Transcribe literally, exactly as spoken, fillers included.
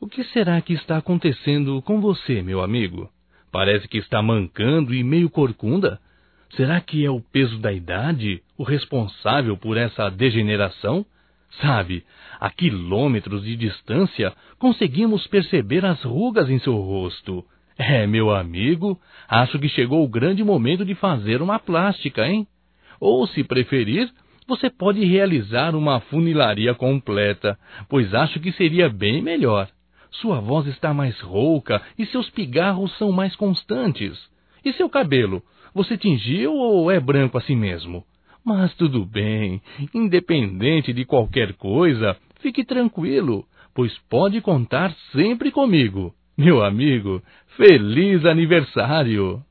que será que está acontecendo com você, meu amigo? Parece que está mancando e meio corcunda. Será que é o peso da idade o responsável por essa degeneração? Sabe, a quilômetros de distância conseguimos perceber as rugas em seu rosto. É, meu amigo, acho que chegou o grande momento de fazer uma plástica, hein? Ou, se preferir, você pode realizar uma funilaria completa, pois acho que seria bem melhor. Sua voz está mais rouca e seus pigarros são mais constantes. E seu cabelo? Você tingiu ou é branco assim mesmo? Mas tudo bem, independente de qualquer coisa, fique tranquilo, pois pode contar sempre comigo. Meu amigo, feliz aniversário!